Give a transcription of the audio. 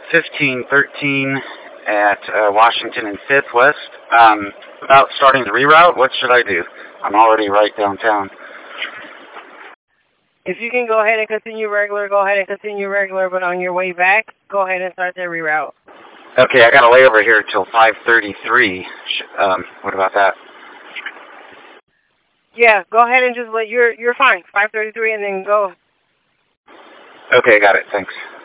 1513 at Washington and 5th West. About starting the reroute, what should I do? I'm already right downtown. If you can go ahead and continue regular, go ahead and continue regular, but on your way back, go ahead and start the reroute. Okay, I got a layover here till 5:33. What about that? Yeah, go ahead and just you're fine. 5:33 and then go. Okay, got it. Thanks.